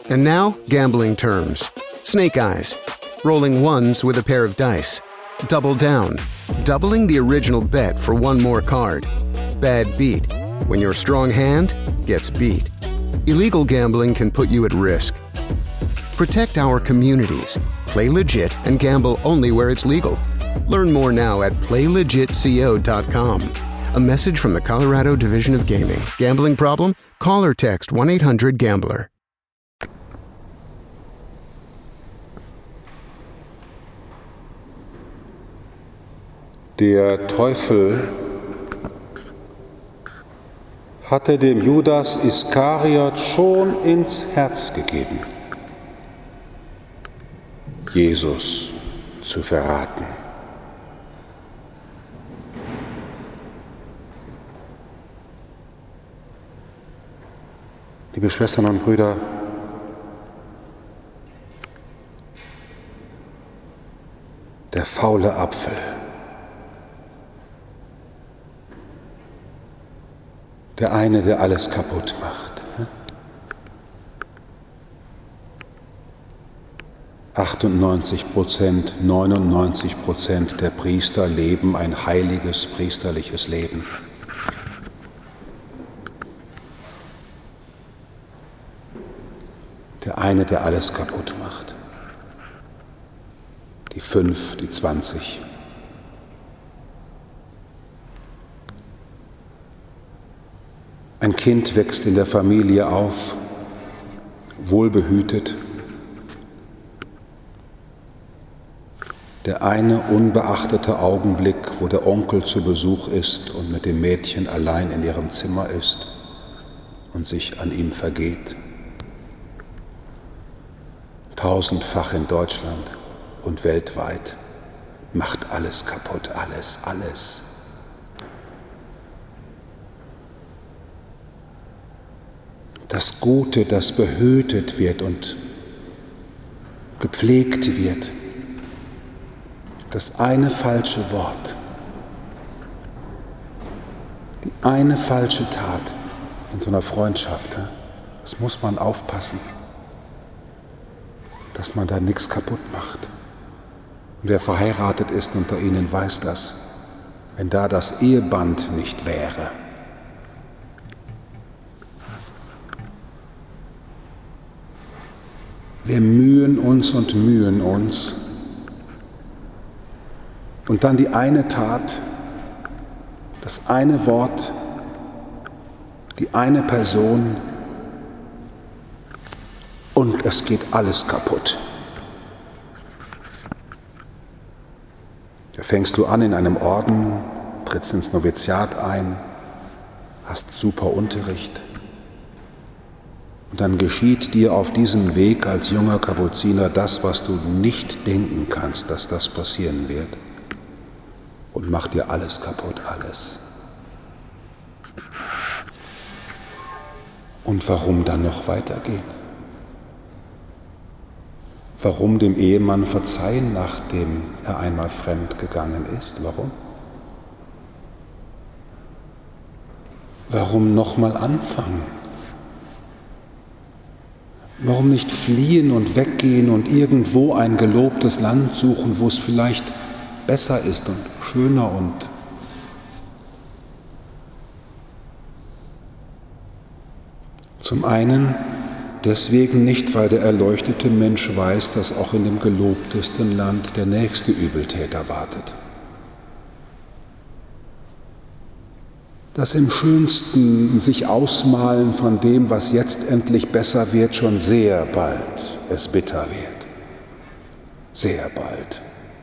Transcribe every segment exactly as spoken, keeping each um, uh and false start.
And now, gambling terms. Snake Eyes. Rolling ones with a pair of dice. Double down. Doubling the original bet for one more card. Bad beat. When your strong hand gets beat. Illegal gambling can put you at risk. Protect our communities. Play legit and gamble only where it's legal. Learn more now at play legit co dot com. A message from the Colorado Division of Gaming. Gambling problem? Call or text one eight hundred gambler. Der Teufel hatte dem Judas Iskariot schon ins Herz gegeben, Jesus zu verraten. Liebe Schwestern und Brüder, der faule Apfel, der eine, der alles kaputt macht. achtundneunzig Prozent, neunundneunzig Prozent der Priester leben ein heiliges priesterliches Leben. Der eine, der alles kaputt macht. Die fünf, die zwanzig. Ein Kind wächst in der Familie auf, wohlbehütet. Der eine unbeachtete Augenblick, wo der Onkel zu Besuch ist und mit dem Mädchen allein in ihrem Zimmer ist und sich an ihm vergeht. Tausendfach in Deutschland und weltweit, macht alles kaputt, alles, alles. Das Gute, das behütet wird und gepflegt wird. Das eine falsche Wort, die eine falsche Tat in so einer Freundschaft, das muss man aufpassen, dass man da nichts kaputt macht. Und wer verheiratet ist unter Ihnen, weiß das, wenn da das Eheband nicht wäre. Wir mühen uns und mühen uns. Und dann die eine Tat, das eine Wort, die eine Person und es geht alles kaputt. Da fängst du an in einem Orden, trittst ins Noviziat ein, hast super Unterricht. Und dann geschieht dir auf diesem Weg als junger Kapuziner das, was du nicht denken kannst, dass das passieren wird. Und macht dir alles kaputt, alles. Und warum dann noch weitergehen? Warum dem Ehemann verzeihen, nachdem er einmal fremd gegangen ist? Warum? Warum nochmal anfangen? Warum nicht fliehen und weggehen und irgendwo ein gelobtes Land suchen, wo es vielleicht besser ist und schöner und zum einen deswegen nicht, weil der erleuchtete Mensch weiß, dass auch in dem gelobtesten Land der nächste Übeltäter wartet. Das im schönsten sich ausmalen von dem, was jetzt endlich besser wird, schon sehr bald es bitter wird. Sehr bald.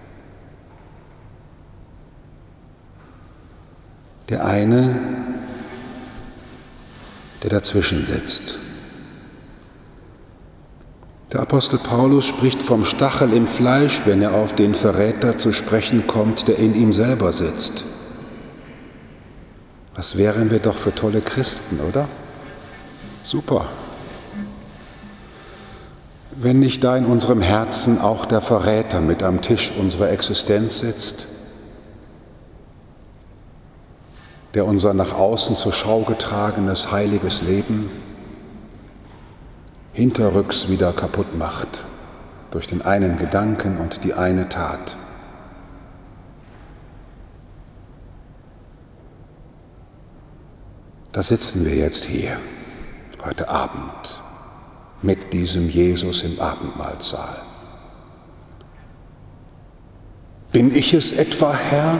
Der eine, der dazwischen sitzt. Der Apostel Paulus spricht vom Stachel im Fleisch, wenn er auf den Verräter zu sprechen kommt, der in ihm selber sitzt. Was wären wir doch für tolle Christen, oder? Super. Wenn nicht da in unserem Herzen auch der Verräter mit am Tisch unserer Existenz sitzt, der unser nach außen zur Schau getragenes heiliges Leben hinterrücks wieder kaputt macht, durch den einen Gedanken und die eine Tat. Da sitzen wir jetzt hier, heute Abend, mit diesem Jesus im Abendmahlsaal. Bin ich es etwa, Herr?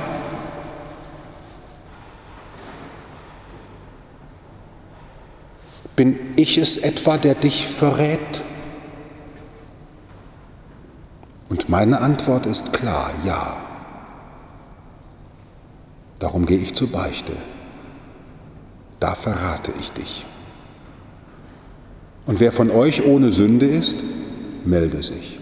Bin ich es etwa, der dich verrät? Und meine Antwort ist klar, ja. Darum gehe ich zur Beichte. Da verrate ich dich. Und wer von euch ohne Sünde ist, melde sich.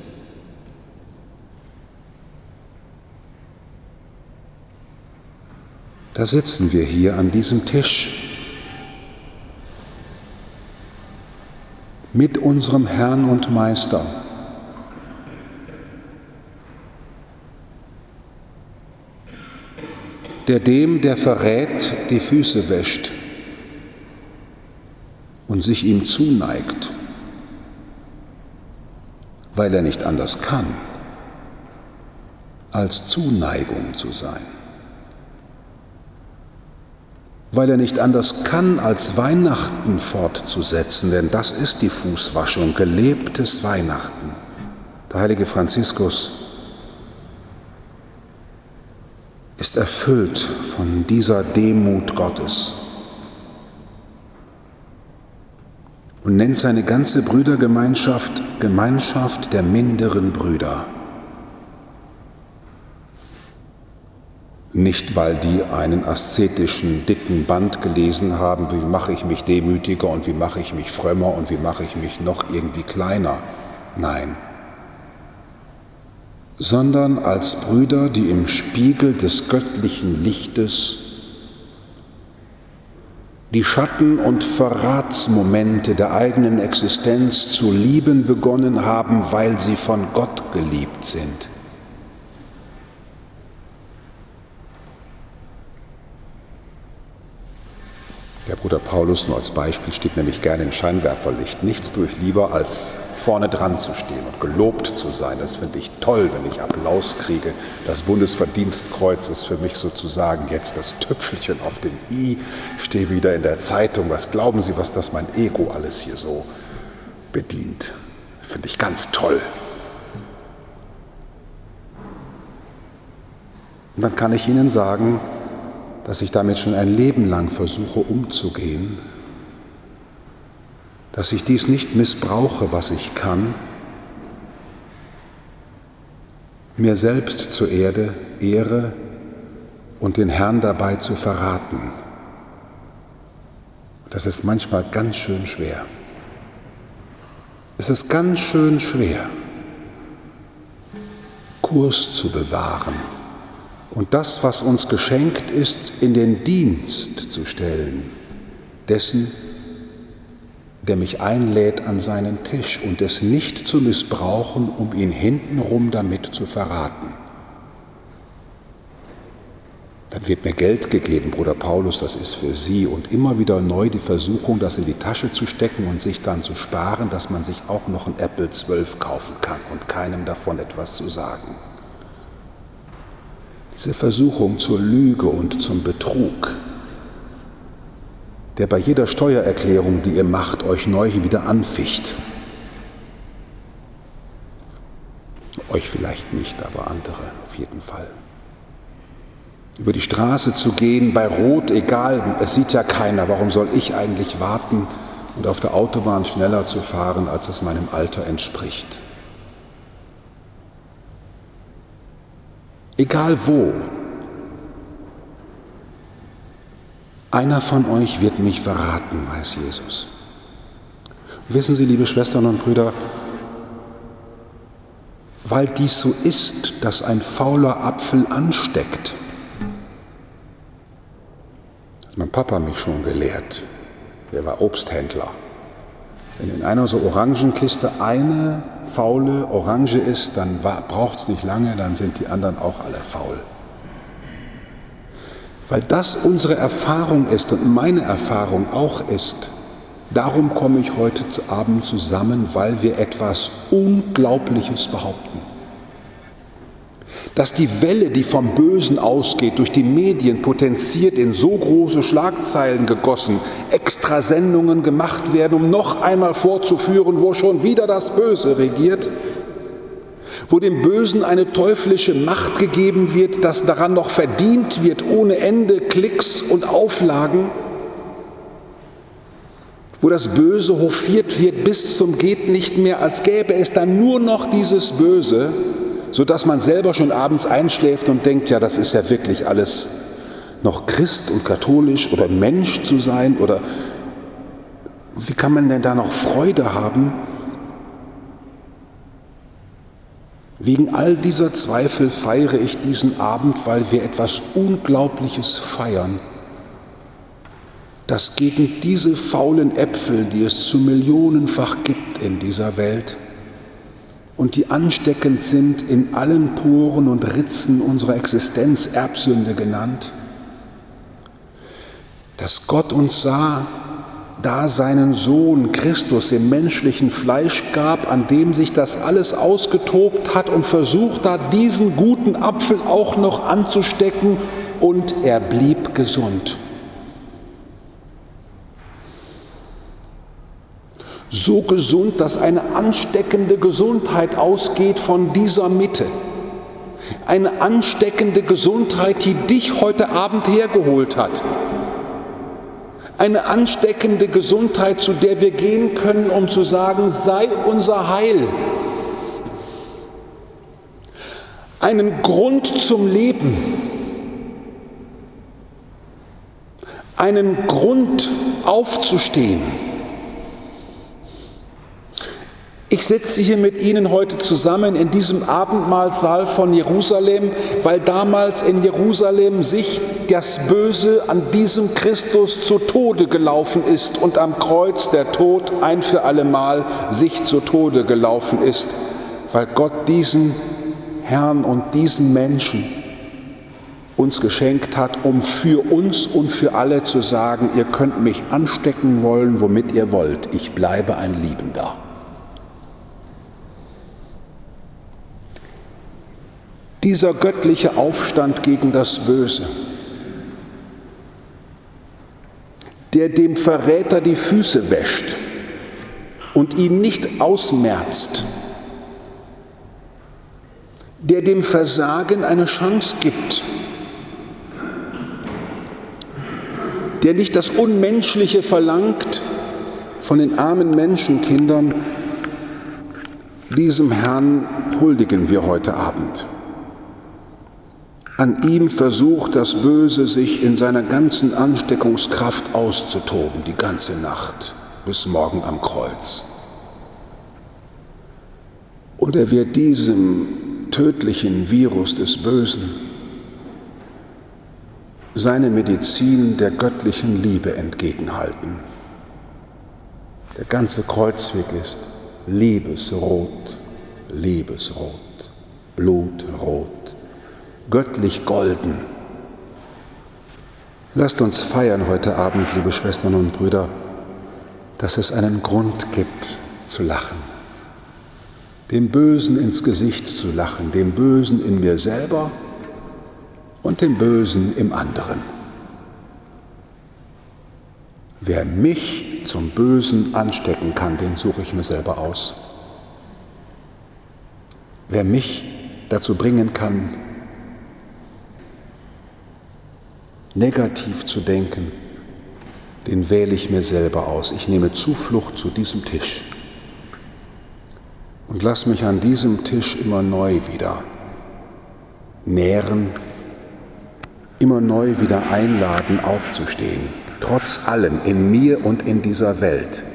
Da sitzen wir hier an diesem Tisch mit unserem Herrn und Meister. Der dem, der verrät, die Füße wäscht und sich ihm zuneigt, weil er nicht anders kann, als Zuneigung zu sein. Weil er nicht anders kann, als Weihnachten fortzusetzen, denn das ist die Fußwaschung, gelebtes Weihnachten. Der heilige Franziskus ist erfüllt von dieser Demut Gottes und nennt seine ganze Brüdergemeinschaft Gemeinschaft der minderen Brüder. Nicht, weil die einen aszetischen, dicken Band gelesen haben, wie mache ich mich demütiger und wie mache ich mich frömmer und wie mache ich mich noch irgendwie kleiner. Nein. Sondern als Brüder, die im Spiegel des göttlichen Lichtes die Schatten- und Verratsmomente der eigenen Existenz zu lieben begonnen haben, weil sie von Gott geliebt sind. Der Bruder Paulus nur als Beispiel steht nämlich gerne im Scheinwerferlicht. Nichts tue ich lieber, als vorne dran zu stehen und gelobt zu sein. Das finde ich toll, wenn ich Applaus kriege. Das Bundesverdienstkreuz ist für mich sozusagen jetzt das Tüpfelchen auf dem i. Ich stehe wieder in der Zeitung. Was glauben Sie, was das mein Ego alles hier so bedient? Finde ich ganz toll. Und dann kann ich Ihnen sagen, dass ich damit schon ein Leben lang versuche umzugehen, dass ich dies nicht missbrauche, was ich kann, mir selbst zur Erde, Ehre und den Herrn dabei zu verraten. Das ist manchmal ganz schön schwer. Es ist ganz schön schwer, Kurs zu bewahren und das, was uns geschenkt ist, in den Dienst zu stellen, dessen, der mich einlädt an seinen Tisch und es nicht zu missbrauchen, um ihn hintenrum damit zu verraten. Dann wird mir Geld gegeben, Bruder Paulus, das ist für Sie, und immer wieder neu die Versuchung, das in die Tasche zu stecken und sich dann zu sparen, dass man sich auch noch ein Apple zwölf kaufen kann und keinem davon etwas zu sagen. Diese Versuchung zur Lüge und zum Betrug, der bei jeder Steuererklärung, die ihr macht, euch neu wieder anficht. Euch vielleicht nicht, aber andere auf jeden Fall. Über die Straße zu gehen, bei Rot, egal, es sieht ja keiner, warum soll ich eigentlich warten und auf der Autobahn schneller zu fahren, als es meinem Alter entspricht. Egal wo, einer von euch wird mich verraten, weiß Jesus. Und wissen Sie, liebe Schwestern und Brüder, weil dies so ist, dass ein fauler Apfel ansteckt, hat mein Papa mich schon gelehrt, der war Obsthändler. Wenn in einer so Orangenkiste eine faule Orange ist, dann braucht es nicht lange, dann sind die anderen auch alle faul. Weil das unsere Erfahrung ist und meine Erfahrung auch ist, Darum komme ich heute Abend zusammen, weil wir etwas Unglaubliches behaupten. Dass die Welle, die vom Bösen ausgeht, durch die Medien potenziert in so große Schlagzeilen gegossen, Extrasendungen gemacht werden, um noch einmal vorzuführen, wo schon wieder das Böse regiert, wo dem Bösen eine teuflische Macht gegeben wird, dass daran noch verdient wird ohne Ende, Klicks und Auflagen, wo das Böse hofiert wird bis zum geht nicht mehr, als gäbe es dann nur noch dieses Böse, sodass man selber schon abends einschläft und denkt, ja, das ist ja wirklich alles noch Christ und katholisch oder Mensch zu sein, oder wie kann man denn da noch Freude haben? Wegen all dieser Zweifel feiere ich diesen Abend, weil wir etwas Unglaubliches feiern, dass gegen diese faulen Äpfel, die es zu millionenfach gibt in dieser Welt und die ansteckend sind in allen Poren und Ritzen unserer Existenz, Erbsünde genannt, dass Gott uns sah, da seinen Sohn Christus im menschlichen Fleisch gab, an dem sich das alles ausgetobt hat und versucht hat, diesen guten Apfel auch noch anzustecken, und er blieb gesund. So gesund, dass eine ansteckende Gesundheit ausgeht von dieser Mitte. Eine ansteckende Gesundheit, die dich heute Abend hergeholt hat. Eine ansteckende Gesundheit, zu der wir gehen können, um zu sagen, sei unser Heil. Einen Grund zum Leben. Einen Grund aufzustehen. Ich sitze hier mit Ihnen heute zusammen in diesem Abendmahlsaal von Jerusalem, weil damals in Jerusalem sich das Böse an diesem Christus zu Tode gelaufen ist und am Kreuz der Tod ein für allemal sich zu Tode gelaufen ist, weil Gott diesen Herrn und diesen Menschen uns geschenkt hat, um für uns und für alle zu sagen, ihr könnt mich anstecken wollen, womit ihr wollt, ich bleibe ein Liebender. Dieser göttliche Aufstand gegen das Böse, der dem Verräter die Füße wäscht und ihn nicht ausmerzt, der dem Versagen eine Chance gibt, der nicht das Unmenschliche verlangt von den armen Menschenkindern, diesem Herrn huldigen wir heute Abend. An ihm versucht das Böse, sich in seiner ganzen Ansteckungskraft auszutoben, die ganze Nacht bis morgen am Kreuz. Und er wird diesem tödlichen Virus des Bösen seine Medizin der göttlichen Liebe entgegenhalten. Der ganze Kreuzweg ist liebesrot, liebesrot, blutrot, göttlich golden. Lasst uns feiern heute Abend, liebe Schwestern und Brüder, dass es einen Grund gibt zu lachen. Dem Bösen ins Gesicht zu lachen, dem Bösen in mir selber und dem Bösen im anderen. Wer mich zum Bösen anstecken kann, den suche ich mir selber aus. Wer mich dazu bringen kann, negativ zu denken, den wähle ich mir selber aus. Ich nehme Zuflucht zu diesem Tisch und lass mich an diesem Tisch immer neu wieder nähren, immer neu wieder einladen, aufzustehen, trotz allem in mir und in dieser Welt,